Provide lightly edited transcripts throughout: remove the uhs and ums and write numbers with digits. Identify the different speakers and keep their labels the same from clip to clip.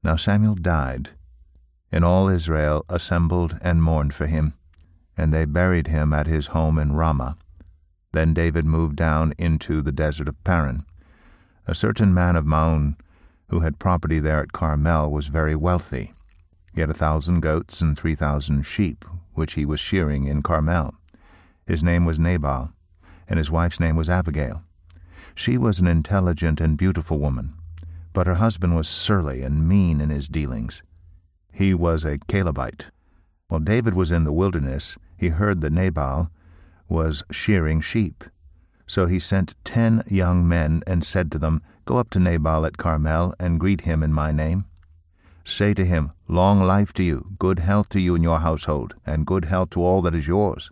Speaker 1: Now Samuel died, and all Israel assembled and mourned for him, and they buried him at his home in Ramah. Then David moved down into the desert of Paran. A certain man of Maon, who had property there at Carmel, was very wealthy. He had 1,000 goats and 3,000 sheep, which he was shearing in Carmel. His name was Nabal, and his wife's name was Abigail. She was an intelligent and beautiful woman, but her husband was surly and mean in his dealings. He was a Calebite. While David was in the wilderness, he heard that Nabal was shearing sheep. So he sent 10 young men and said to them, "Go up to Nabal at Carmel and greet him in my name. Say to him, 'Long life to you, good health to you and your household, and good health to all that is yours.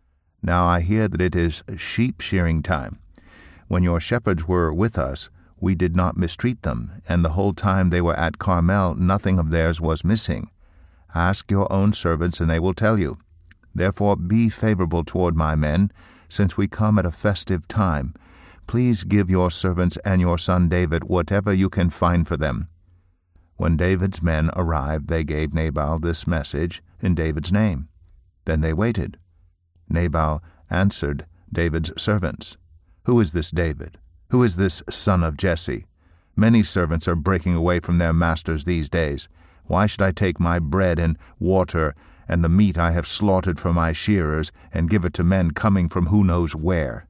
Speaker 1: Now I hear that it is sheep shearing time. When your shepherds were with us, we did not mistreat them, and the whole time they were at Carmel nothing of theirs was missing. Ask your own servants, and they will tell you. Therefore be favorable toward my men, since we come at a festive time. Please give your servants and your son David whatever you can find for them.' When David's men arrived, they gave Nabal this message in David's name. Then they waited. Nabal answered David's servants, 'Who is this David? Who is this son of Jesse? Many servants are breaking away from their masters these days. Why should I take my bread and water and the meat I have slaughtered for my shearers and give it to men coming from who knows where?'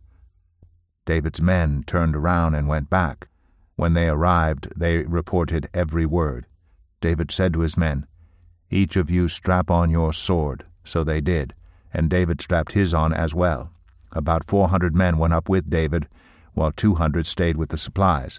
Speaker 1: David's men turned around and went back. When they arrived, they reported every word. David said to his men, 'Each of you strap on your sword.' So they did, and David strapped his on as well. About 400 men went up with David, while 200 stayed with the supplies.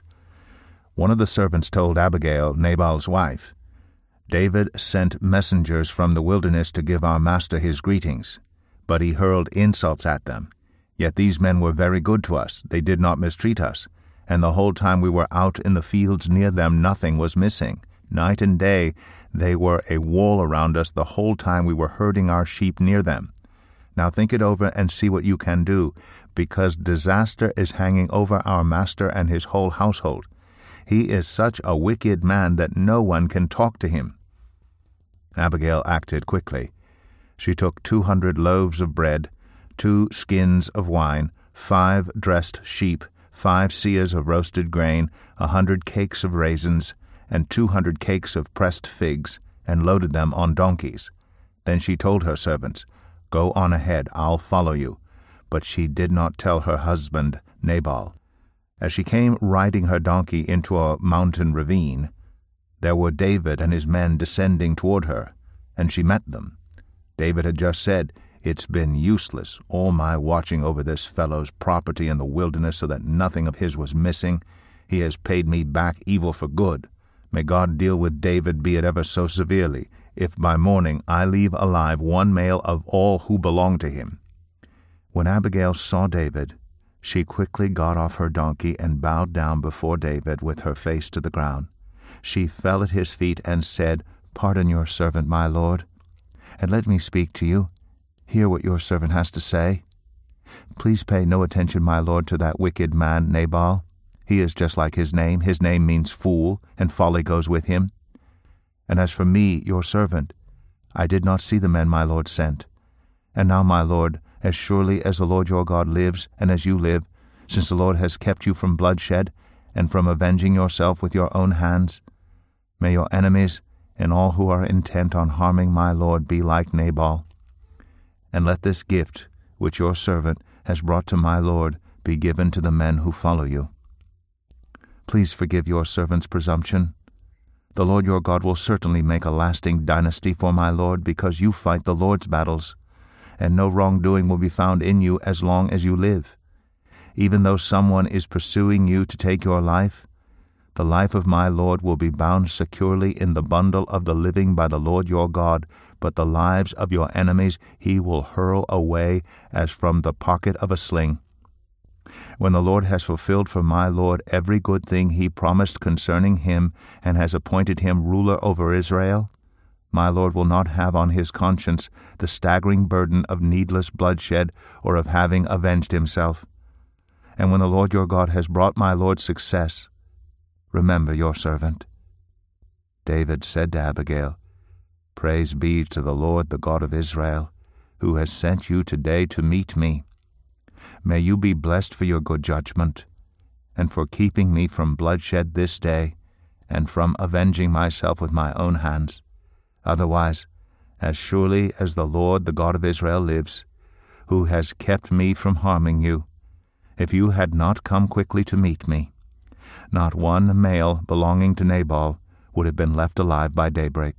Speaker 1: One of the servants told Abigail, Nabal's wife, 'David sent messengers from the wilderness to give our master his greetings, but he hurled insults at them. Yet these men were very good to us. They did not mistreat us, and the whole time we were out in the fields near them nothing was missing. Night and day they were a wall around us the whole time we were herding our sheep near them. Now think it over and see what you can do, because disaster is hanging over our master and his whole household. He is such a wicked man that no one can talk to him.' Abigail acted quickly. She took 200 loaves of bread, 2 skins of wine, 5 dressed sheep, 5 seahs of roasted grain, 100 cakes of raisins, and 200 cakes of pressed figs, and loaded them on donkeys. Then she told her servants, 'Go on ahead, I'll follow you.' But she did not tell her husband Nabal. As she came riding her donkey into a mountain ravine, there were David and his men descending toward her, and she met them. David had just said, 'It's been useless, all my watching over this fellow's property in the wilderness so that nothing of his was missing. He has paid me back evil for good. May God deal with David, be it ever so severely, if by morning I leave alive one male of all who belong to him.' When Abigail saw David, she quickly got off her donkey and bowed down before David with her face to the ground. She fell at his feet and said, 'Pardon your servant, my lord, and let me speak to you. Hear what your servant has to say. Please pay no attention, my lord, to that wicked man Nabal. He is just like his name. His name means fool, and folly goes with him. And as for me, your servant, I did not see the men my lord sent. And now, my lord, as surely as the Lord your God lives, and as you live, since the Lord has kept you from bloodshed, and from avenging yourself with your own hands, may your enemies and all who are intent on harming my lord be like Nabal. And let this gift, which your servant has brought to my lord, be given to the men who follow you. Please forgive your servant's presumption. The Lord your God will certainly make a lasting dynasty for my lord, because you fight the Lord's battles, and no wrongdoing will be found in you as long as you live. Even though someone is pursuing you to take your life, the life of my Lord will be bound securely in the bundle of the living by the Lord your God, but the lives of your enemies he will hurl away as from the pocket of a sling. When the Lord has fulfilled for my Lord every good thing he promised concerning him, and has appointed him ruler over Israel, my Lord will not have on his conscience the staggering burden of needless bloodshed or of having avenged himself. And when the Lord your God has brought my Lord success, remember your servant. David said to Abigail, "Praise be to the Lord, the God of Israel, who has sent you today to meet me. May you be blessed for your good judgment, and for keeping me from bloodshed this day, and from avenging myself with my own hands. Otherwise, as surely as the Lord, the God of Israel, lives, who has kept me from harming you, if you had not come quickly to meet me, not one male belonging to Nabal would have been left alive by daybreak."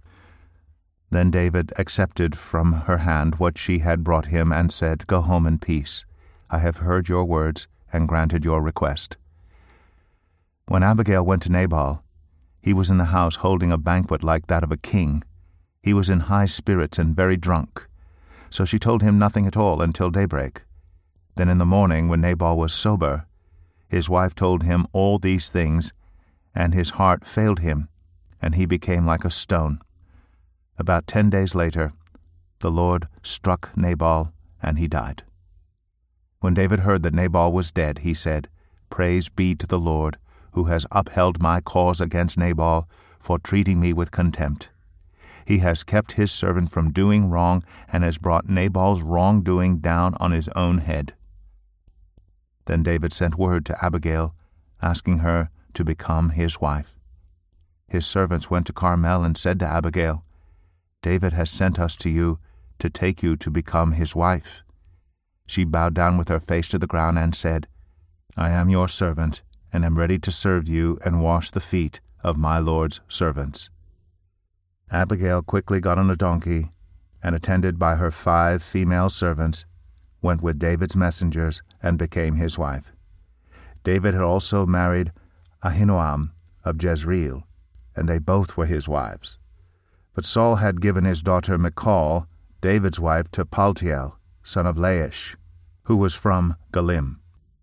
Speaker 1: Then David accepted from her hand what she had brought him, and said, "Go home in peace. I have heard your words and granted your request." When Abigail went to Nabal, he was in the house holding a banquet like that of a king. He was in high spirits and very drunk. So she told him nothing at all until daybreak. Then in the morning, when Nabal was sober, his wife told him all these things, and his heart failed him, and he became like a stone. About 10 days later, the Lord struck Nabal, and he died. When David heard that Nabal was dead, he said, "Praise be to the Lord, who has upheld my cause against Nabal for treating me with contempt. He has kept his servant from doing wrong, and has brought Nabal's wrongdoing down on his own head." Then David sent word to Abigail, asking her to become his wife. His servants went to Carmel and said to Abigail, "David has sent us to you to take you to become his wife." She bowed down with her face to the ground and said, "I am your servant, and am ready to serve you and wash the feet of my Lord's servants." Abigail quickly got on a donkey, and attended by her 5 female servants, went with David's messengers and became his wife. David had also married Ahinoam of Jezreel, and they both were his wives. But Saul had given his daughter Michal, David's wife, to Paltiel, son of Laish, who was from Galim.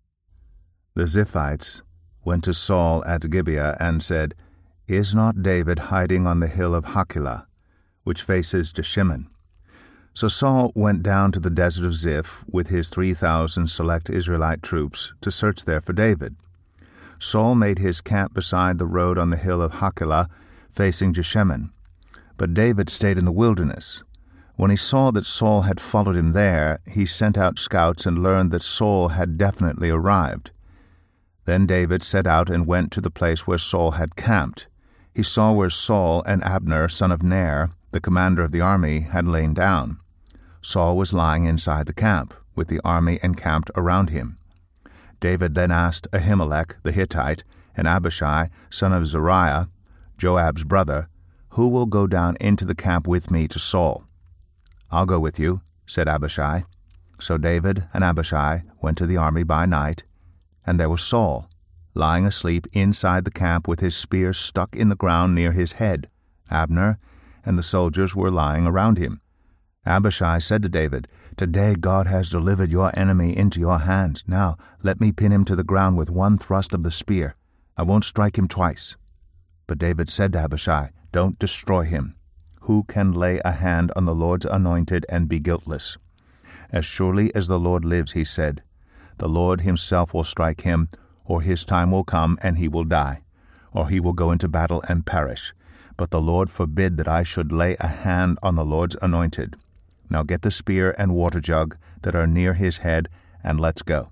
Speaker 1: The Ziphites went to Saul at Gibeah and said, "Is not David hiding on the hill of Hachilah, which faces Jeshimon?" So Saul went down to the desert of Ziph with his 3,000 select Israelite troops to search there for David. Saul made his camp beside the road on the hill of Hachilah, facing Jeshimon. But David stayed in the wilderness. When he saw that Saul had followed him there, he sent out scouts and learned that Saul had definitely arrived. Then David set out and went to the place where Saul had camped. He saw where Saul and Abner, son of Ner, the commander of the army, had lain down. Saul was lying inside the camp, with the army encamped around him. David then asked Ahimelech the Hittite and Abishai, son of Zeruiah, Joab's brother, "Who will go down into the camp with me to Saul?" "I'll go with you," said Abishai. So David and Abishai went to the army by night, and there was Saul, lying asleep inside the camp with his spear stuck in the ground near his head. Abner and the soldiers were lying around him. Abishai said to David, "Today God has delivered your enemy into your hands. Now let me pin him to the ground with one thrust of the spear. I won't strike him twice." But David said to Abishai, "Don't destroy him. Who can lay a hand on the Lord's anointed and be guiltless? As surely as the Lord lives," he said, "the Lord himself will strike him, or his time will come and he will die, or he will go into battle and perish. But the Lord forbid that I should lay a hand on the Lord's anointed. Now get the spear and water jug that are near his head, and let's go."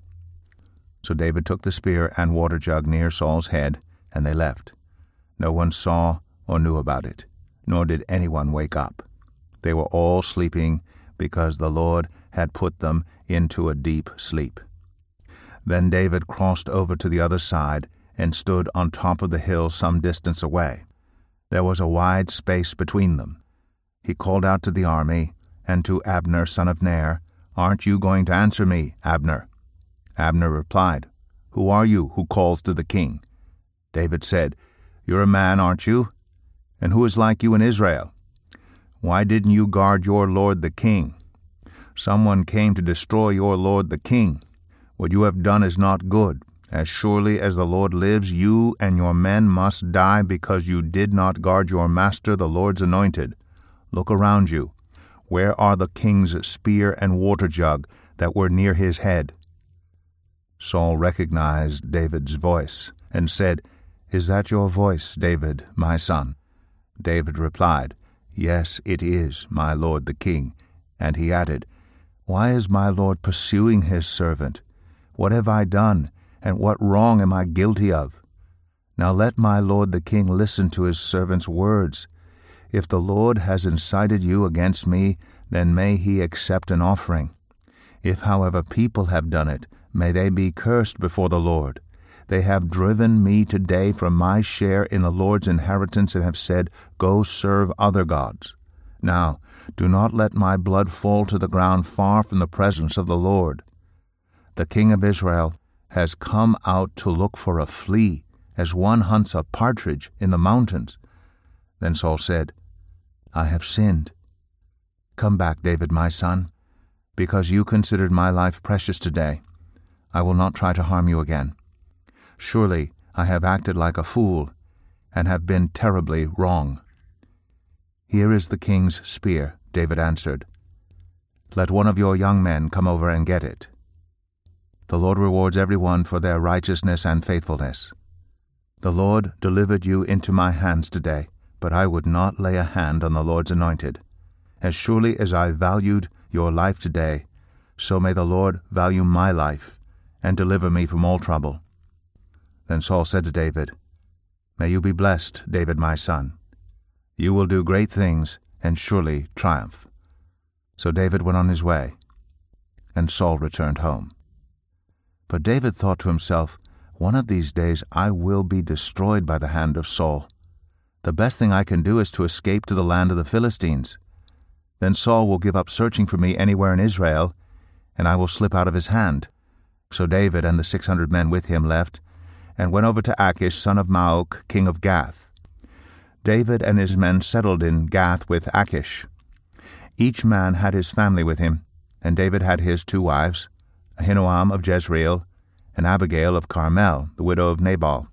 Speaker 1: So David took the spear and water jug near Saul's head, and they left. No one saw or knew about it, nor did anyone wake up. They were all sleeping, because the Lord had put them into a deep sleep. Then David crossed over to the other side and stood on top of the hill some distance away. There was a wide space between them. He called out to the army and to Abner, son of Ner, "Aren't you going to answer me, Abner?" Abner replied, "Who are you who calls to the king?" David said, "You're a man, aren't you? And who is like you in Israel? Why didn't you guard your lord the king? Someone came to destroy your lord the king. What you have done is not good. As surely as the Lord lives, you and your men must die because you did not guard your master, the Lord's anointed. Look around you. Where are the king's spear and water jug that were near his head?" Saul recognized David's voice and said, "Is that your voice, David, my son?" David replied, "Yes, it is, my lord the king." And he added, "Why is my lord pursuing his servant? What have I done, and what wrong am I guilty of? Now let my lord the king listen to his servant's words. If the Lord has incited you against me, then may he accept an offering. If, however, people have done it, may they be cursed before the Lord. They have driven me today from my share in the Lord's inheritance and have said, 'Go serve other gods.' Now, do not let my blood fall to the ground far from the presence of the Lord. The king of Israel has come out to look for a flea, as one hunts a partridge in the mountains." Then Saul said, "I have sinned. Come back, David, my son, because you considered my life precious today. I will not try to harm you again. Surely I have acted like a fool and have been terribly wrong." "Here is the king's spear," David answered. "Let one of your young men come over and get it. The Lord rewards everyone for their righteousness and faithfulness. The Lord delivered you into my hands today, but I would not lay a hand on the Lord's anointed. As surely as I valued your life today, so may the Lord value my life and deliver me from all trouble." Then Saul said to David, "May you be blessed, David my son. You will do great things and surely triumph." So David went on his way, and Saul returned home. But David thought to himself, "One of these days I will be destroyed by the hand of Saul. The best thing I can do is to escape to the land of the Philistines. Then Saul will give up searching for me anywhere in Israel, and I will slip out of his hand." So David and the 600 men with him left, and went over to Achish, son of Maok, king of Gath. David and his men settled in Gath with Achish. Each man had his family with him, and David had his 2 wives, Ahinoam of Jezreel, and Abigail of Carmel, the widow of Nabal.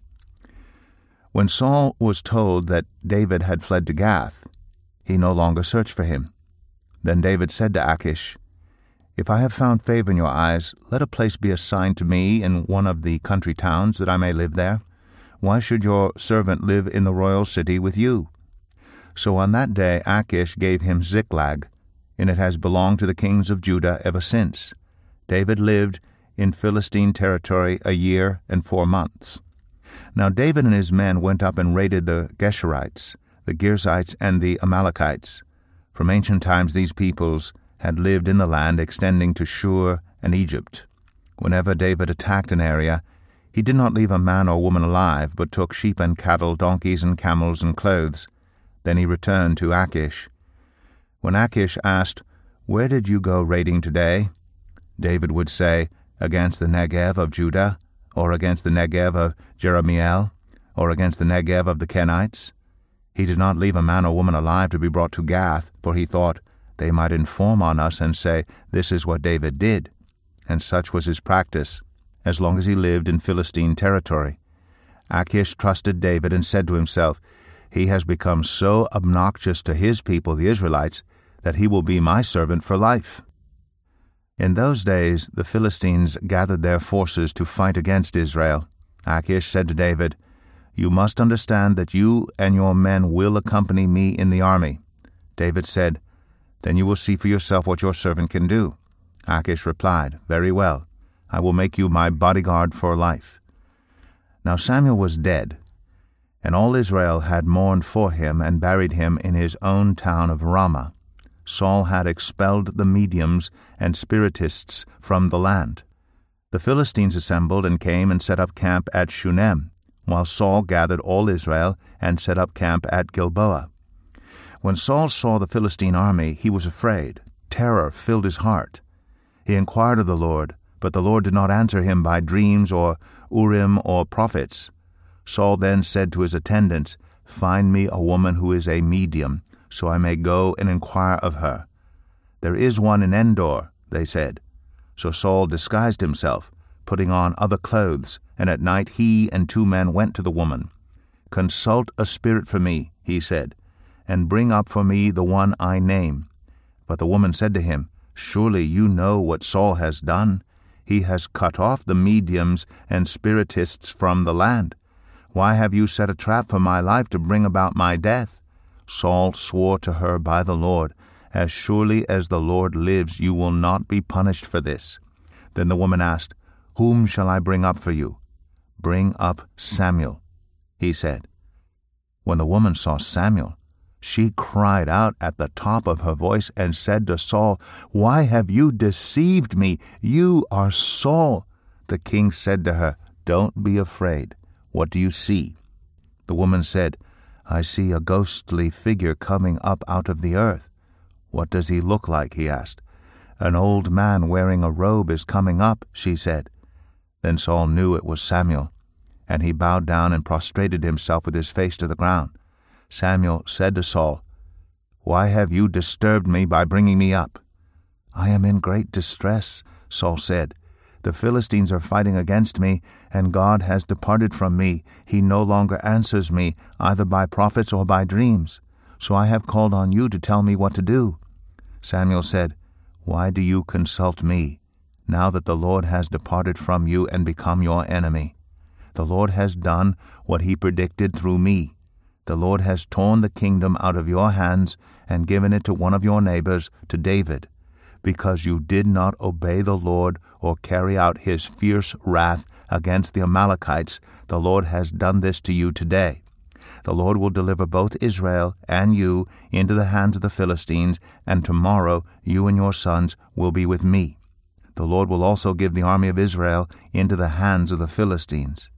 Speaker 1: When Saul was told that David had fled to Gath, he no longer searched for him. Then David said to Achish, "If I have found favor in your eyes, let a place be assigned to me in one of the country towns, that I may live there. Why should your servant live in the royal city with you?" So on that day Achish gave him Ziklag, and it has belonged to the kings of Judah ever since. David lived in Philistine territory 1 year and 4 months. Now David and his men went up and raided the Geshurites, the Girzites, and the Amalekites. From ancient times these peoples had lived in the land extending to Shur and Egypt. Whenever David attacked an area, he did not leave a man or woman alive, but took sheep and cattle, donkeys and camels and clothes. Then he returned to Achish. When Achish asked, "Where did you go raiding today?" David would say, "Against the Negev of Judah, or against the Negev of Jerahmeel, or against the Negev of the Kenites." He did not leave a man or woman alive to be brought to Gath, for he thought, they might inform on us and say, "This is what David did." And such was his practice, as long as he lived in Philistine territory. Achish trusted David and said to himself, "He has become so obnoxious to his people, the Israelites, that he will be my servant for life." In those days the Philistines gathered their forces to fight against Israel. Achish said to David, "You must understand that you and your men will accompany me in the army." David said, "Then you will see for yourself what your servant can do." Achish replied, "Very well. I will make you my bodyguard for life." Now Samuel was dead, and all Israel had mourned for him and buried him in his own town of Ramah. Saul had expelled the mediums and spiritists from the land. The Philistines assembled and came and set up camp at Shunem, while Saul gathered all Israel and set up camp at Gilboa. When Saul saw the Philistine army, he was afraid. Terror filled his heart. He inquired of the Lord, but the Lord did not answer him by dreams or Urim or prophets. Saul then said to his attendants, "Find me a woman who is a medium, so I may go and inquire of her." "There is one in Endor," they said. So Saul disguised himself, putting on other clothes, and at night he and 2 men went to the woman. "Consult a spirit for me," he said, "and bring up for me the one I name." But the woman said to him, "Surely you know what Saul has done. He has cut off the mediums and spiritists from the land. Why have you set a trap for my life to bring about my death?" Saul swore to her by the Lord, "As surely as the Lord lives, you will not be punished for this." Then the woman asked, "Whom shall I bring up for you?" "Bring up Samuel," he said. When the woman saw Samuel, she cried out at the top of her voice and said to Saul, "Why have you deceived me? You are Saul." The king said to her, "Don't be afraid. What do you see?" The woman said, "I see a ghostly figure coming up out of the earth." "What does he look like?" he asked. "An old man wearing a robe is coming up," she said. Then Saul knew it was Samuel, and he bowed down and prostrated himself with his face to the ground. Samuel said to Saul, "Why have you disturbed me by bringing me up?" "I am in great distress," Saul said. "The Philistines are fighting against me, and God has departed from me. He no longer answers me, either by prophets or by dreams. So I have called on you to tell me what to do." Samuel said, "Why do you consult me, now that the Lord has departed from you and become your enemy? The Lord has done what he predicted through me. The Lord has torn the kingdom out of your hands and given it to one of your neighbors, to David. Because you did not obey the Lord or carry out his fierce wrath against the Amalekites, the Lord has done this to you today. The Lord will deliver both Israel and you into the hands of the Philistines, and tomorrow you and your sons will be with me. The Lord will also give the army of Israel into the hands of the Philistines."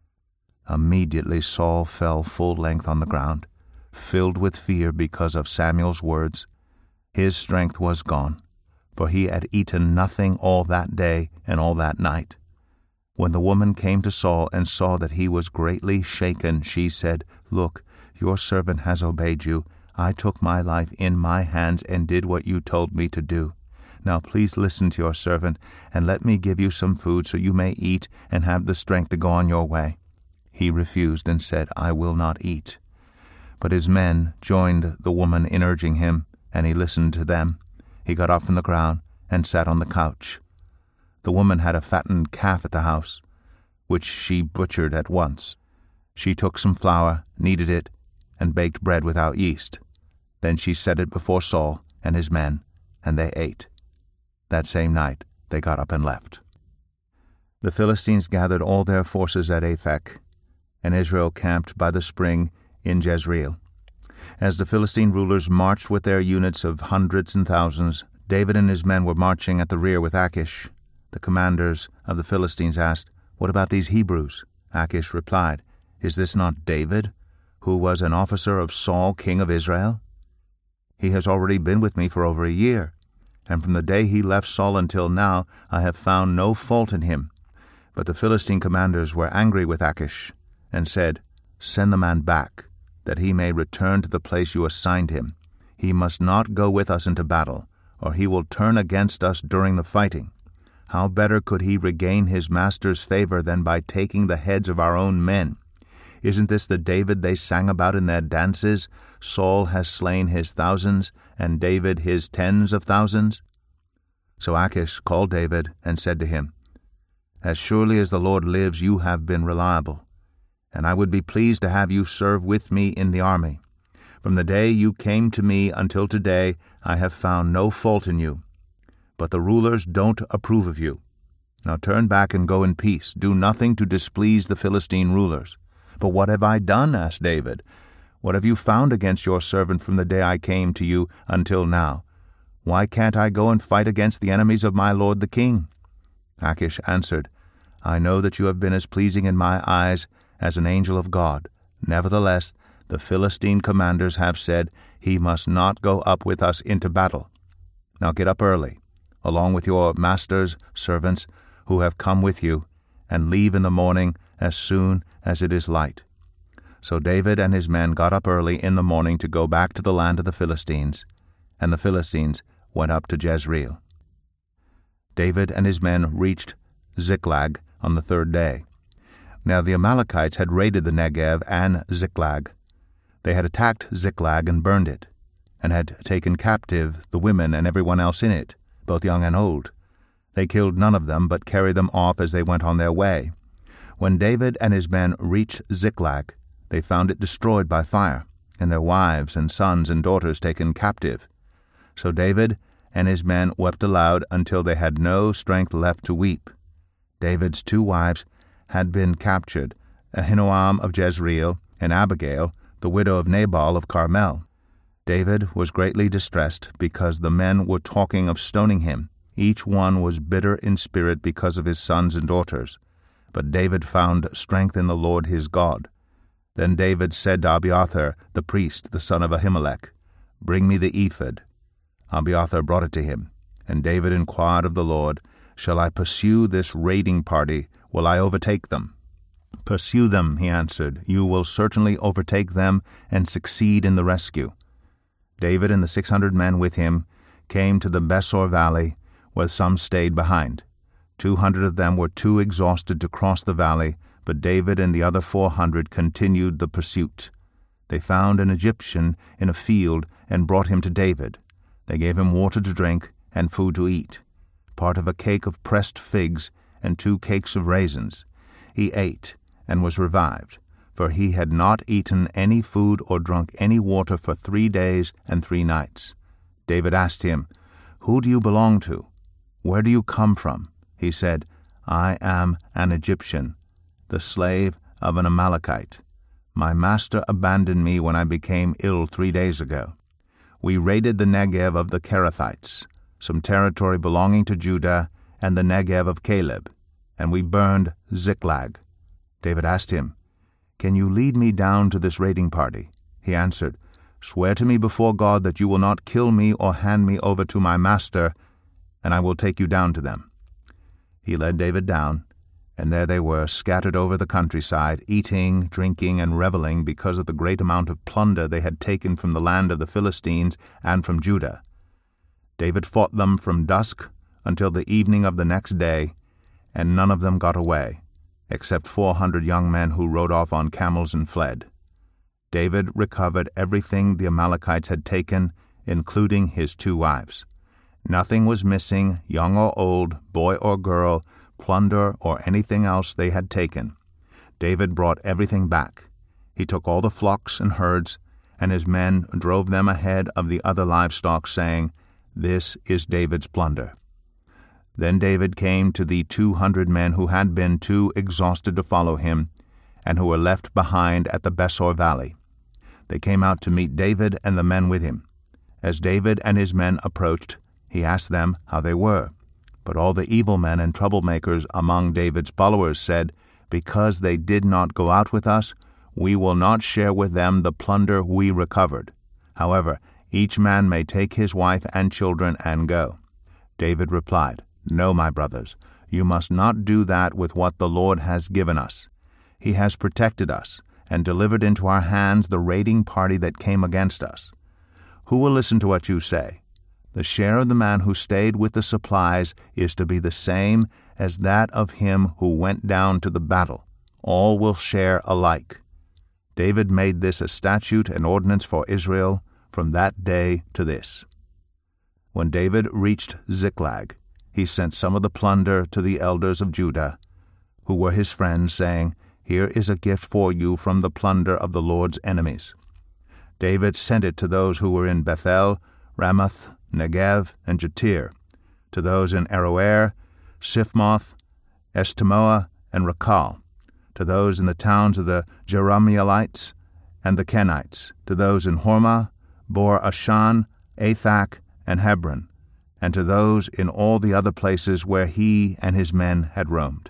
Speaker 1: Immediately Saul fell full length on the ground, filled with fear because of Samuel's words. His strength was gone, for he had eaten nothing all that day and all that night. When the woman came to Saul and saw that he was greatly shaken, she said, "Look, your servant has obeyed you. I took my life in my hands and did what you told me to do. Now please listen to your servant, and let me give you some food so you may eat and have the strength to go on your way." He refused and said, "I will not eat." But his men joined the woman in urging him, and he listened to them. He got up from the ground and sat on the couch. The woman had a fattened calf at the house, which she butchered at once. She took some flour, kneaded it, and baked bread without yeast. Then she set it before Saul and his men, and they ate. That same night they got up and left. The Philistines gathered all their forces at Aphek, and Israel camped by the spring in Jezreel. As the Philistine rulers marched with their units of hundreds and thousands, David and his men were marching at the rear with Achish. The commanders of the Philistines asked, "What about these Hebrews?" Achish replied, "Is this not David, who was an officer of Saul, king of Israel? He has already been with me for over a year, and from the day he left Saul until now I have found no fault in him." But the Philistine commanders were angry with Achish and said, "Send the man back, that he may return to the place you assigned him. He must not go with us into battle, or he will turn against us during the fighting. How better could he regain his master's favor than by taking the heads of our own men? Isn't this the David they sang about in their dances? Saul has slain his thousands, and David his tens of thousands." So Achish called David and said to him, "As surely as the Lord lives, you have been reliable, and I would be pleased to have you serve with me in the army. From the day you came to me until today, I have found no fault in you. But the rulers don't approve of you. Now turn back and go in peace. Do nothing to displease the Philistine rulers." "But what have I done?" asked David. "What have you found against your servant from the day I came to you until now? Why can't I go and fight against the enemies of my lord the king?" Achish answered, "I know that you have been as pleasing in my eyes as an angel of God. Nevertheless, the Philistine commanders have said, 'He must not go up with us into battle.' Now get up early, along with your master's servants who have come with you, and leave in the morning as soon as it is light." So David and his men got up early in the morning to go back to the land of the Philistines, and the Philistines went up to Jezreel. David and his men reached Ziklag on the third day. Now the Amalekites had raided the Negev and Ziklag. They had attacked Ziklag and burned it, and had taken captive the women and everyone else in it, both young and old. They killed none of them, but carried them off as they went on their way. When David and his men reached Ziklag, they found it destroyed by fire, and their wives and sons and daughters taken captive. So David and his men wept aloud until they had no strength left to weep. David's 2 wives had been captured, Ahinoam of Jezreel and Abigail, the widow of Nabal of Carmel. David was greatly distressed because the men were talking of stoning him. Each one was bitter in spirit because of his sons and daughters. But David found strength in the Lord his God. Then David said to Abiathar the priest, the son of Ahimelech, "Bring me the ephod." Abiathar brought it to him, and David inquired of the Lord, "Shall I pursue this raiding party? Will I overtake them?" "Pursue them," he answered. "You will certainly overtake them and succeed in the rescue." David and the 600 men with him came to the Besor valley, where some stayed behind. 200 of them were too exhausted to cross the valley, but David and the other 400 continued the pursuit. They found an Egyptian in a field and brought him to David. They gave him water to drink and food to eat, part of a cake of pressed figs and 2 cakes of raisins. He ate and was revived, for he had not eaten any food or drunk any water for 3 days and 3 nights. David asked him, "Who do you belong to? Where do you come from?" He said, "I am an Egyptian, the slave of an Amalekite. My master abandoned me when I became ill 3 days ago. We raided the Negev of the Kerethites, some territory belonging to Judah, and the Negev of Caleb, and we burned Ziklag." David asked him, "Can you lead me down to this raiding party?" He answered, "Swear to me before God that you will not kill me or hand me over to my master, and I will take you down to them." He led David down, and there they were, scattered over the countryside, eating, drinking, and reveling because of the great amount of plunder they had taken from the land of the Philistines and from Judah. David fought them from dusk until the evening of the next day, and none of them got away, except 400 young men who rode off on camels and fled. David recovered everything the Amalekites had taken, including his 2 wives. Nothing was missing, young or old, boy or girl, plunder or anything else they had taken. David brought everything back. He took all the flocks and herds, and his men drove them ahead of the other livestock, saying, "This is David's plunder." Then David came to the 200 men who had been too exhausted to follow him, and who were left behind at the Besor valley. They came out to meet David and the men with him. As David and his men approached, he asked them how they were. But all the evil men and troublemakers among David's followers said, "Because they did not go out with us, we will not share with them the plunder we recovered. However, each man may take his wife and children and go." David replied, "No, my brothers, you must not do that with what the Lord has given us. He has protected us and delivered into our hands the raiding party that came against us. Who will listen to what you say? The share of the man who stayed with the supplies is to be the same as that of him who went down to the battle. All will share alike." David made this a statute and ordinance for Israel from that day to this. When David reached Ziklag, he sent some of the plunder to the elders of Judah, who were his friends, saying, "Here is a gift for you from the plunder of the Lord's enemies." David sent it to those who were in Bethel, Ramoth, Negev, and Jatir, to those in Aroer, Siphmoth, Eshtemoa, and Rakal, to those in the towns of the Jerahmeelites and the Kenites, to those in Hormah, Bor Ashan, Athak, and Hebron, and to those in all the other places where he and his men had roamed.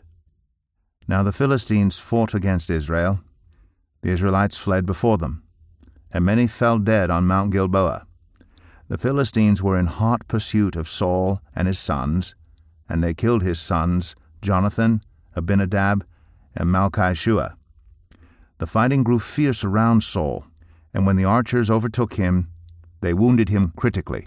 Speaker 1: Now the Philistines fought against Israel. The Israelites fled before them, and many fell dead on Mount Gilboa. The Philistines were in hot pursuit of Saul and his sons, and they killed his sons, Jonathan, Abinadab, and Malchishua. The fighting grew fierce around Saul, and when the archers overtook him, they wounded him critically.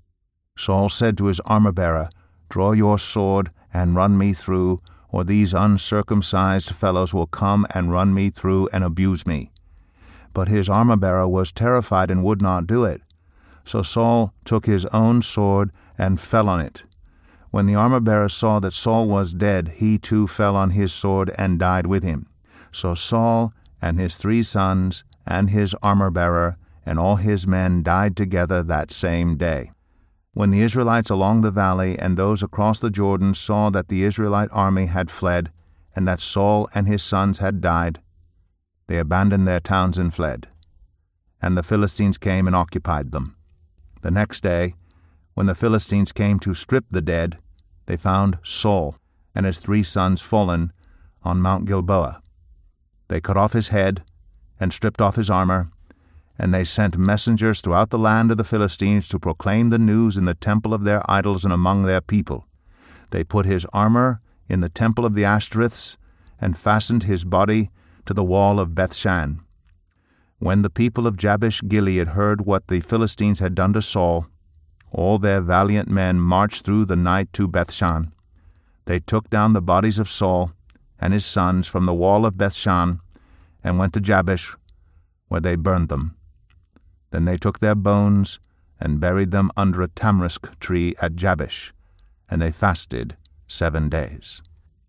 Speaker 1: Saul said to his armor-bearer, "Draw your sword and run me through, or these uncircumcised fellows will come and run me through and abuse me." But his armor-bearer was terrified and would not do it. So Saul took his own sword and fell on it. When the armor-bearer saw that Saul was dead, he too fell on his sword and died with him. So Saul and his 3 sons and his armor-bearer, and all his men died together that same day. When the Israelites along the valley and those across the Jordan saw that the Israelite army had fled, and that Saul and his sons had died, they abandoned their towns and fled. And the Philistines came and occupied them. The next day, when the Philistines came to strip the dead, they found Saul and his 3 sons fallen on Mount Gilboa. They cut off his head and stripped off his armor, and they sent messengers throughout the land of the Philistines to proclaim the news in the temple of their idols and among their people. They put his armor in the temple of the Ashtoreths, and fastened his body to the wall of Bethshan. When the people of Jabesh Gilead heard what the Philistines had done to Saul, all their valiant men marched through the night to Bethshan. They took down the bodies of Saul and his sons from the wall of Bethshan, and went to Jabesh, where they burned them. Then they took their bones and buried them under a tamarisk tree at Jabesh, and they fasted 7 days.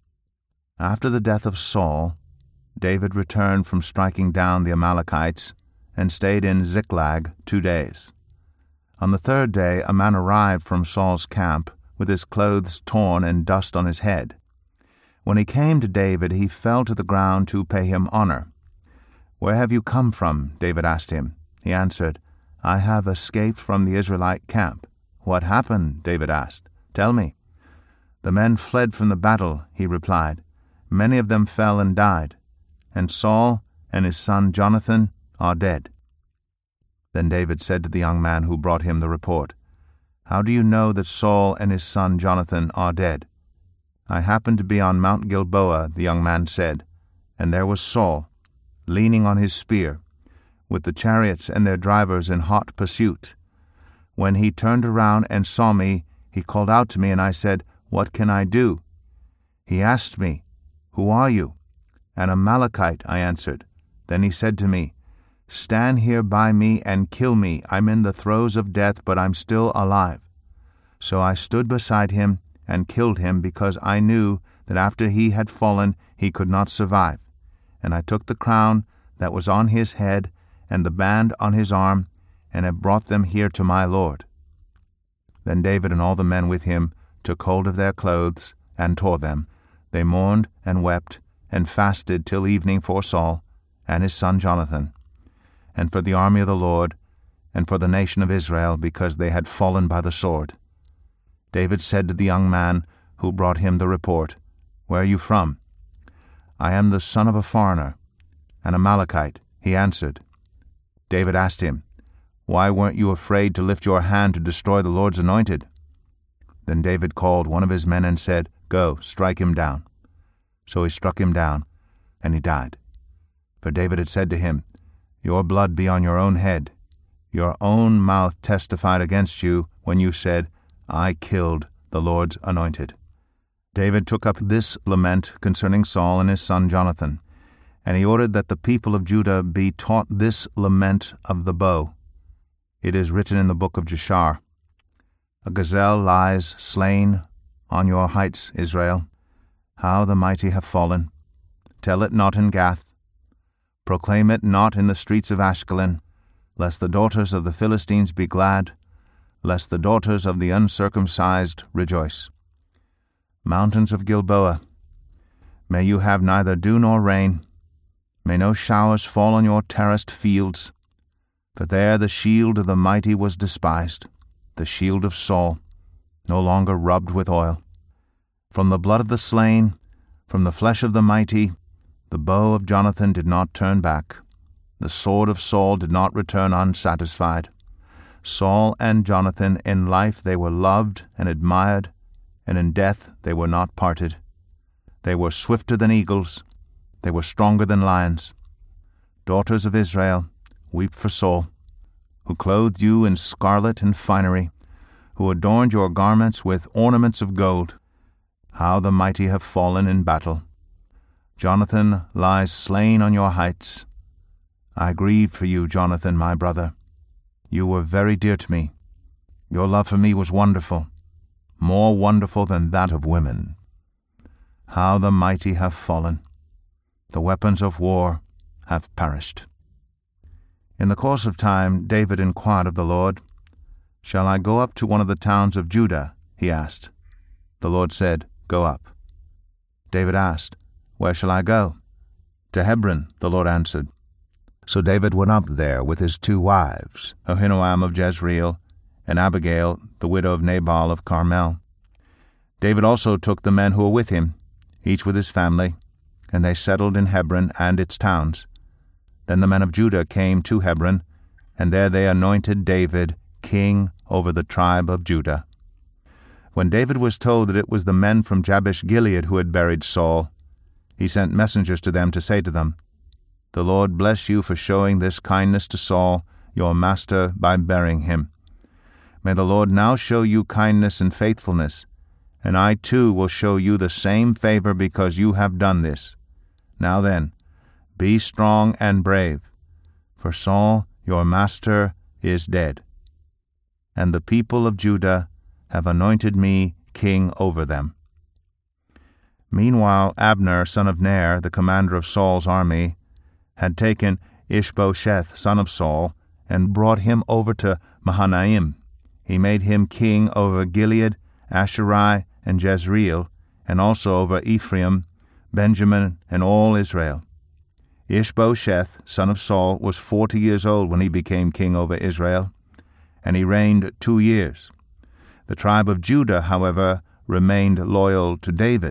Speaker 1: After the death of Saul, David returned from striking down the Amalekites and stayed in Ziklag 2 days. On the 3rd day a man arrived from Saul's camp with his clothes torn and dust on his head. When he came to David, he fell to the ground to pay him honor. "Where have you come from?" David asked him. He answered, "I have escaped from the Israelite camp." "What happened?" David asked. "Tell me." "The men fled from the battle," he replied. "Many of them fell and died, and Saul and his son Jonathan are dead." Then David said to the young man who brought him the report, "How do you know that Saul and his son Jonathan are dead?" "I happened to be on Mount Gilboa," the young man said, "and there was Saul, leaning on his spear, with the chariots and their drivers in hot pursuit. When he turned around and saw me, he called out to me, and I said, 'What can I do?' He asked me, 'Who are you?' 'An Amalekite,' I answered. Then he said to me, 'Stand here by me and kill me. I'm in the throes of death, but I'm still alive.' So I stood beside him and killed him, because I knew that after he had fallen he could not survive. And I took the crown that was on his head and the band on his arm, and have brought them here to my lord." Then David and all the men with him took hold of their clothes and tore them. They mourned and wept and fasted till evening for Saul and his son Jonathan, and for the army of the Lord, and for the nation of Israel, because they had fallen by the sword. David said to the young man who brought him the report, "Where are you from?" "I am the son of a foreigner, an Amalekite," he answered. David asked him, "Why weren't you afraid to lift your hand to destroy the Lord's anointed?" Then David called one of his men and said, "Go, strike him down." So he struck him down, and he died. For David had said to him, "Your blood be on your own head. Your own mouth testified against you when you said, 'I killed the Lord's anointed.'" David took up this lament concerning Saul and his son Jonathan, and he ordered that the people of Judah be taught this lament of the bow. It is written in the book of Jashar, "A gazelle lies slain on your heights, Israel. How the mighty have fallen. Tell it not in Gath. Proclaim it not in the streets of Ashkelon, lest the daughters of the Philistines be glad, lest the daughters of the uncircumcised rejoice. Mountains of Gilboa, may you have neither dew nor rain. May no showers fall on your terraced fields. For there the shield of the mighty was despised, the shield of Saul, no longer rubbed with oil. From the blood of the slain, from the flesh of the mighty, the bow of Jonathan did not turn back. The sword of Saul did not return unsatisfied. Saul and Jonathan, in life they were loved and admired, and in death they were not parted. They were swifter than eagles. They were stronger than lions. Daughters of Israel, weep for Saul, who clothed you in scarlet and finery, who adorned your garments with ornaments of gold. How the mighty have fallen in battle. Jonathan lies slain on your heights. I grieve for you, Jonathan, my brother. You were very dear to me. Your love for me was wonderful, more wonderful than that of women. How the mighty have fallen. The weapons of war have perished. In the course of time, David inquired of the Lord. "Shall I go up to one of the towns of Judah?" he asked. The Lord said, "Go up." David asked, "Where shall I go?" "To Hebron," the Lord answered. So David went up there with his 2 wives, Ahinoam of Jezreel, and Abigail, the widow of Nabal of Carmel. David also took the men who were with him, each with his family, and they settled in Hebron and its towns. Then the men of Judah came to Hebron, and there they anointed David king over the tribe of Judah. When David was told that it was the men from Jabesh-Gilead who had buried Saul, he sent messengers to them to say to them, "The Lord bless you for showing this kindness to Saul, your master, by burying him. May the Lord now show you kindness and faithfulness, and I too will show you the same favor because you have done this. Now then, be strong and brave, for Saul, your master, is dead. And the people of Judah have anointed me king over them." Meanwhile Abner, son of Ner, the commander of Saul's army, had taken Ishbosheth, son of Saul, and brought him over to Mahanaim. He made him king over Gilead, Asherai, and Jezreel, and also over Ephraim, Benjamin, and all Israel. Ishbosheth, son of Saul, was 40 years old when he became king over Israel, and he reigned 2 years. The tribe of Judah, however, remained loyal to David.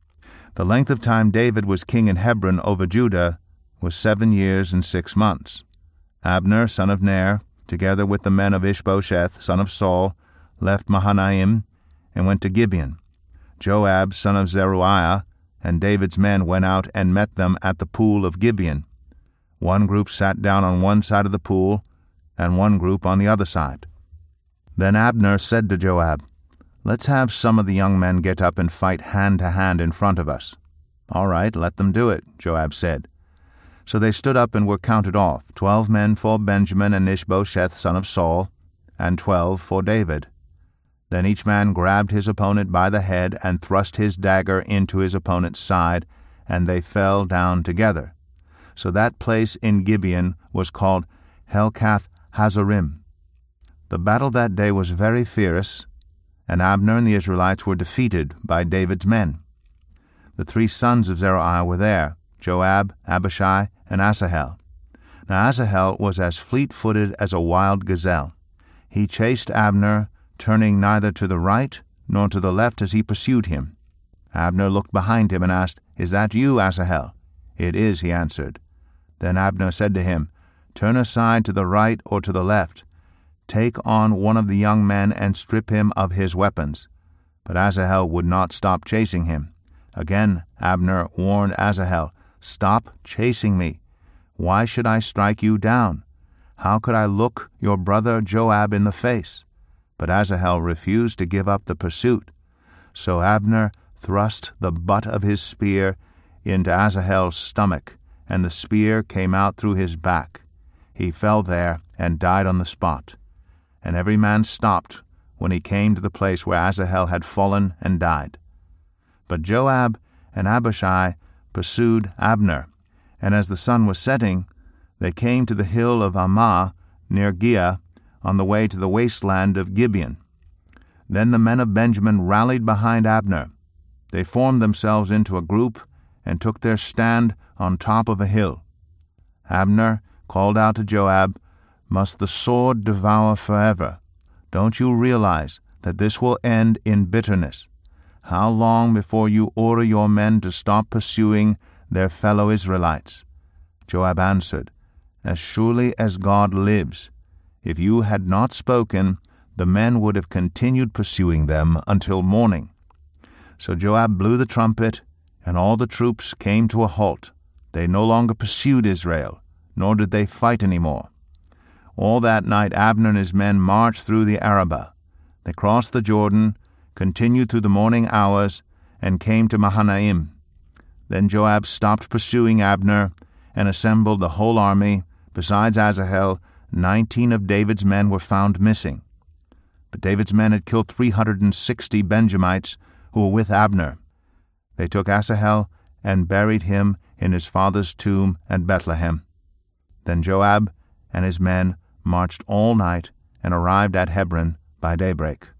Speaker 1: The length of time David was king in Hebron over Judah was 7 years and 6 months. Abner, son of Ner, together with the men of Ishbosheth, son of Saul, left Mahanaim and went to Gibeon. Joab, son of Zeruiah, and David's men went out and met them at the pool of Gibeon. One group sat down on one side of the pool, and one group on the other side. Then Abner said to Joab, "Let's have some of the young men get up and fight hand to hand in front of us." "All right, let them do it," Joab said. So they stood up and were counted off, 12 men for Benjamin and Ishbosheth, son of Saul, and 12 for David. Then each man grabbed his opponent by the head and thrust his dagger into his opponent's side, and they fell down together. So that place in Gibeon was called Helkath Hazarim. The battle that day was very fierce, and Abner and the Israelites were defeated by David's men. The 3 sons of Zeruiah were there, Joab, Abishai, and Asahel. Now Asahel was as fleet-footed as a wild gazelle. He chased Abner, turning neither to the right nor to the left as he pursued him. Abner looked behind him and asked, "Is that you, Asahel?" "It is," he answered. Then Abner said to him, "Turn aside to the right or to the left. Take on one of the young men and strip him of his weapons." But Asahel would not stop chasing him. Again Abner warned Asahel, "Stop chasing me. Why should I strike you down? How could I look your brother Joab in the face?" But Asahel refused to give up the pursuit. So Abner thrust the butt of his spear into Asahel's stomach, and the spear came out through his back. He fell there and died on the spot. And every man stopped when he came to the place where Asahel had fallen and died. But Joab and Abishai pursued Abner, and as the sun was setting, they came to the hill of Ammah near Giah, on the way to the wasteland of Gibeon. Then the men of Benjamin rallied behind Abner. They formed themselves into a group and took their stand on top of a hill. Abner called out to Joab, "Must the sword devour forever? Don't you realize that this will end in bitterness? How long before you order your men to stop pursuing their fellow Israelites?" Joab answered, "As surely as God lives, if you had not spoken, the men would have continued pursuing them until morning." So Joab blew the trumpet, and all the troops came to a halt. They no longer pursued Israel, nor did they fight any more. All that night Abner and his men marched through the Arabah. They crossed the Jordan, continued through the morning hours, and came to Mahanaim. Then Joab stopped pursuing Abner and assembled the whole army. Besides Asahel, 19 of David's men were found missing. But David's men had killed 360 Benjamites who were with Abner. They took Asahel and buried him in his father's tomb at Bethlehem. Then Joab and his men marched all night and arrived at Hebron by daybreak.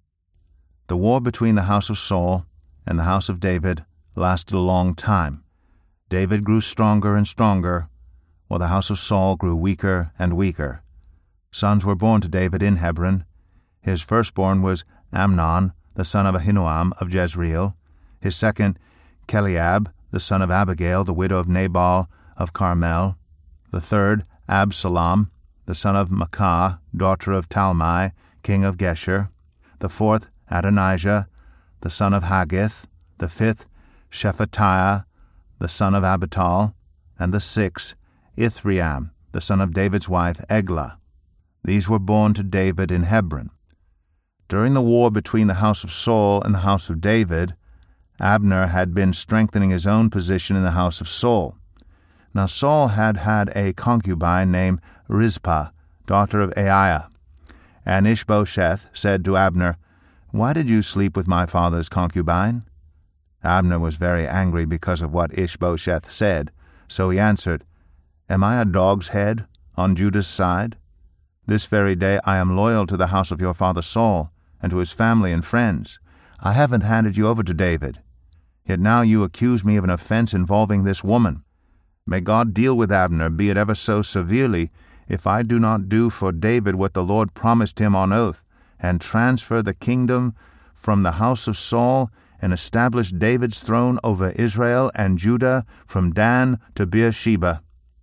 Speaker 1: The war between the house of Saul and the house of David lasted a long time. David grew stronger and stronger, while the house of Saul grew weaker and weaker. Sons were born to David in Hebron. His firstborn was Amnon, the son of Ahinoam of Jezreel. His second, Cheliab, the son of Abigail, the widow of Nabal of Carmel. The third, Absalom, the son of Maacah, daughter of Talmai, king of Geshur. The fourth, Adonijah, the son of Haggith. The fifth, Shephatiah, the son of Abital. And the sixth, Ithream, the son of David's wife, Eglah. These were born to David in Hebron. During the war between the house of Saul and the house of David, Abner had been strengthening his own position in the house of Saul. Now Saul had had a concubine named Rizpah, daughter of Aiah. And Ishbosheth said to Abner, "Why did you sleep with my father's concubine?" Abner was very angry because of what Ishbosheth said, so he answered, "Am I a dog's head on Judah's side? This very day I am loyal to the house of your father Saul, and to his family and friends. I haven't handed you over to David. Yet now you accuse me of an offense involving this woman. May God deal with Abner, be it ever so severely, if I do not do for David what the Lord promised him on oath, and transfer the kingdom from the house of Saul, and establish David's throne over Israel and Judah from Dan to Beersheba."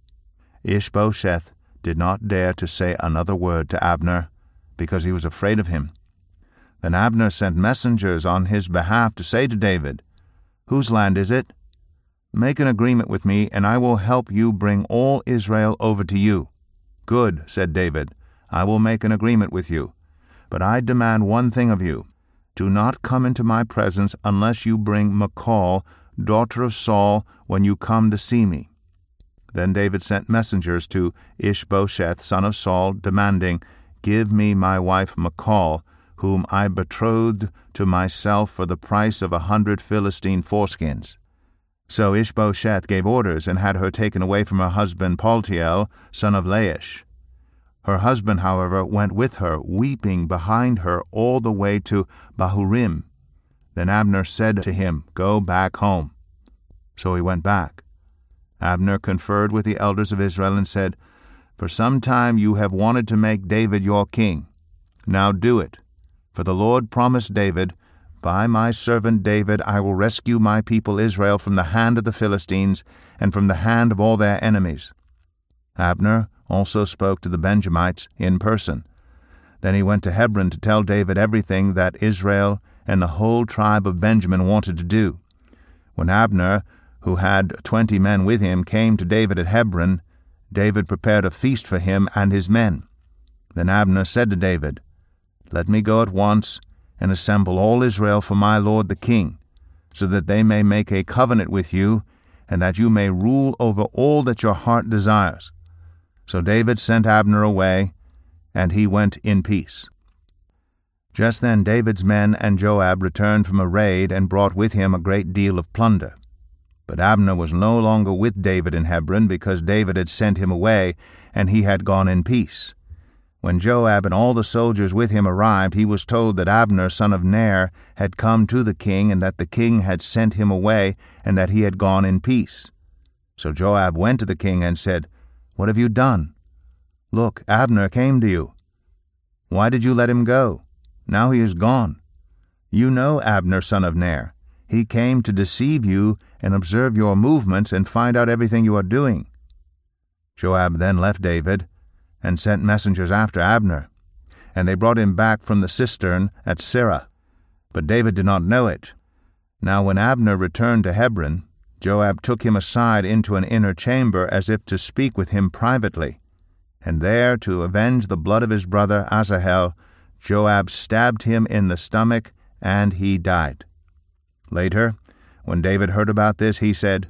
Speaker 1: Ishbosheth did not dare to say another word to Abner, because he was afraid of him. Then Abner sent messengers on his behalf to say to David, "Whose land is it? Make an agreement with me, and I will help you bring all Israel over to you." "Good," said David, "I will make an agreement with you. But I demand one thing of you. Do not come into my presence unless you bring Michal, daughter of Saul, when you come to see me." Then David sent messengers to Ishbosheth, son of Saul, demanding, "Give me my wife Michal, whom I betrothed to myself for the price of 100 Philistine foreskins." So Ishbosheth gave orders and had her taken away from her husband Paltiel, son of Laish. Her husband, however, went with her, weeping behind her all the way to Bahurim. Then Abner said to him, "Go back home." So he went back. Abner conferred with the elders of Israel and said, "For some time you have wanted to make David your king. Now do it. For the Lord promised David, 'By my servant David I will rescue my people Israel from the hand of the Philistines and from the hand of all their enemies.'" Abner also spoke to the Benjamites in person. Then he went to Hebron to tell David everything that Israel and the whole tribe of Benjamin wanted to do. When Abner, who had 20 men with him, came to David at Hebron, David prepared a feast for him and his men. Then Abner said to David, "Let me go at once and assemble all Israel for my lord the king, so that they may make a covenant with you, and that you may rule over all that your heart desires." So David sent Abner away, and he went in peace. Just then David's men and Joab returned from a raid and brought with him a great deal of plunder. But Abner was no longer with David in Hebron, because David had sent him away, and he had gone in peace. When Joab and all the soldiers with him arrived, he was told that Abner, son of Ner, had come to the king, and that the king had sent him away, and that he had gone in peace. So Joab went to the king and said, "What have you done? Look, Abner came to you. Why did you let him go? Now he is gone. You know Abner, son of Ner. He came to deceive you and observe your movements and find out everything you are doing." Joab then left David and sent messengers after Abner, and they brought him back from the cistern at Sirah. But David did not know it. Now when Abner returned to Hebron, Joab took him aside into an inner chamber as if to speak with him privately. And there, to avenge the blood of his brother Asahel, Joab stabbed him in the stomach, and he died. Later, when David heard about this, he said,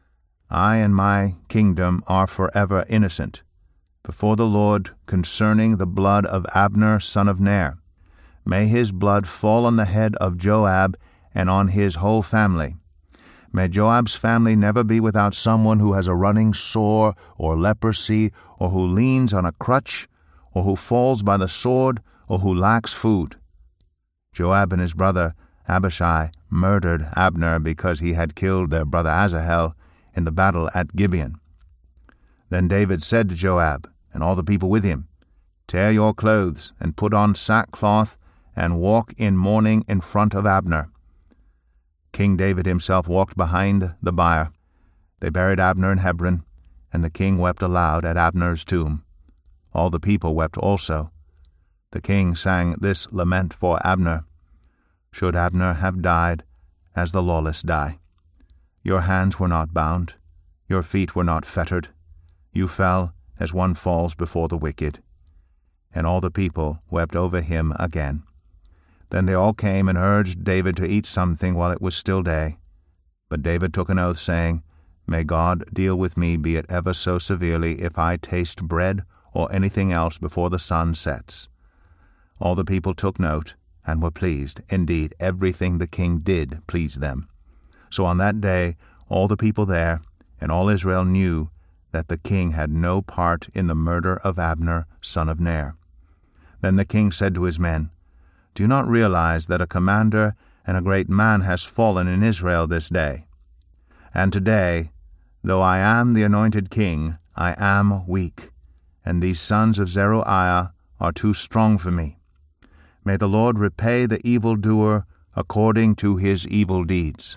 Speaker 1: "I and my kingdom are forever innocent before the Lord concerning the blood of Abner son of Ner. May his blood fall on the head of Joab and on his whole family. May Joab's family never be without someone who has a running sore or leprosy, or who leans on a crutch, or who falls by the sword, or who lacks food." Joab and his brother Abishai murdered Abner because he had killed their brother Asahel in the battle at Gibeon. Then David said to Joab and all the people with him, "Tear your clothes and put on sackcloth and walk in mourning in front of Abner." King David himself walked behind the bier. They buried Abner in Hebron, and the king wept aloud at Abner's tomb. All the people wept also. The king sang this lament for Abner: "Should Abner have died as the lawless die? Your hands were not bound, your feet were not fettered. You fell as one falls before the wicked." And all the people wept over him again. Then they all came and urged David to eat something while it was still day. But David took an oath, saying, "May God deal with me, be it ever so severely, if I taste bread or anything else before the sun sets." All the people took note and were pleased. Indeed, everything the king did pleased them. So on that day all the people there and all Israel knew that the king had no part in the murder of Abner, son of Ner. Then the king said to his men, "Do you not realize that a commander and a great man has fallen in Israel this day? And today, though I am the anointed king, I am weak, and these sons of Zeruiah are too strong for me. May the Lord repay the evildoer according to his evil deeds."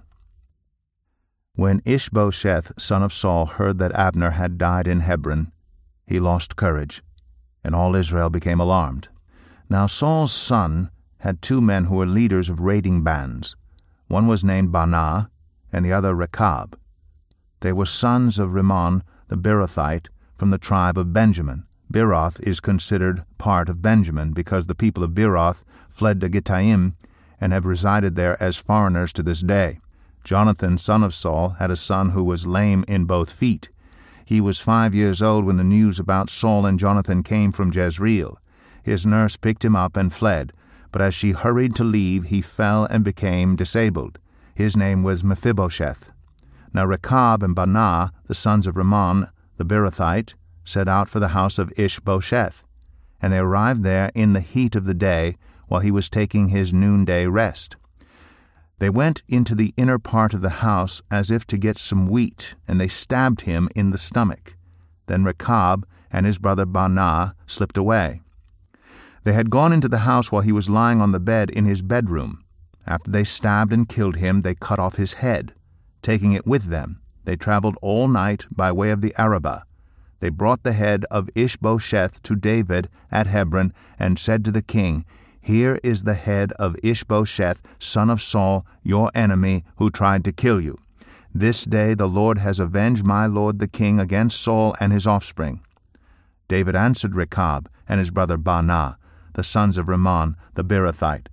Speaker 1: When Ishbosheth, son of Saul, heard that Abner had died in Hebron, he lost courage, and all Israel became alarmed. Now Saul's son had 2 men who were leaders of raiding bands. One was named Baanah, and the other Rechab. They were sons of Rimmon the Beerothite from the tribe of Benjamin. Beeroth is considered part of Benjamin because the people of Beeroth fled to Gittaim and have resided there as foreigners to this day. Jonathan, son of Saul, had a son who was lame in both feet. He was 5 years old when the news about Saul and Jonathan came from Jezreel. His nurse picked him up and fled, but as she hurried to leave, he fell and became disabled. His name was Mephibosheth. Now Rechab and Baanah, the sons of Rimmon the Beerothite, set out for the house of Ishbosheth, and they arrived there in the heat of the day while he was taking his noonday rest. They went into the inner part of the house as if to get some wheat, and they stabbed him in the stomach. Then Rechab and his brother Baanah slipped away. They had gone into the house while he was lying on the bed in his bedroom. After they stabbed and killed him, they cut off his head. Taking it with them, they traveled all night by way of the Arabah. They brought the head of Ishbosheth to David at Hebron and said to the king, "Here is the head of Ishbosheth, son of Saul, your enemy, who tried to kill you. This day the Lord has avenged my lord the king against Saul and his offspring." David answered Rechab and his brother Baanah, the sons of Rimmon the Beerothite,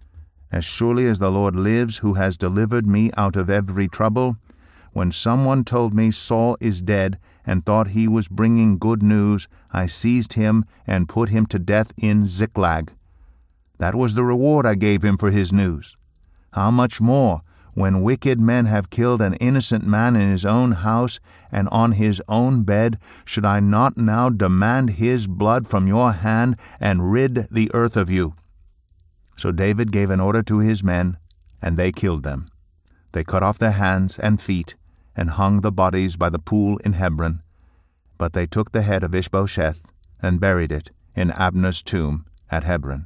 Speaker 1: "As surely as the Lord lives, who has delivered me out of every trouble, when someone told me Saul is dead and thought he was bringing good news, I seized him and put him to death in Ziklag. That was the reward I gave him for his news. How much more, when wicked men have killed an innocent man in his own house and on his own bed, should I not now demand his blood from your hand and rid the earth of you?" So David gave an order to his men, and they killed them. They cut off their hands and feet and hung the bodies by the pool in Hebron. But they took the head of Ishbosheth and buried it in Abner's tomb at Hebron.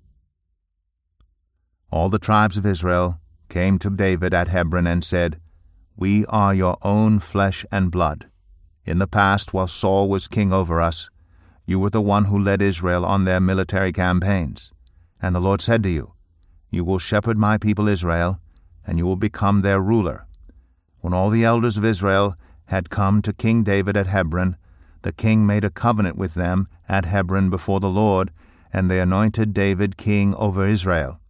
Speaker 1: All the tribes of Israel came to David at Hebron and said, "We are your own flesh and blood. In the past, while Saul was king over us, you were the one who led Israel on their military campaigns. And the Lord said to you, 'You will shepherd my people Israel, and you will become their ruler.' When all the elders of Israel had come to King David at Hebron, the king made a covenant with them at Hebron before the Lord, and they anointed David king over Israel.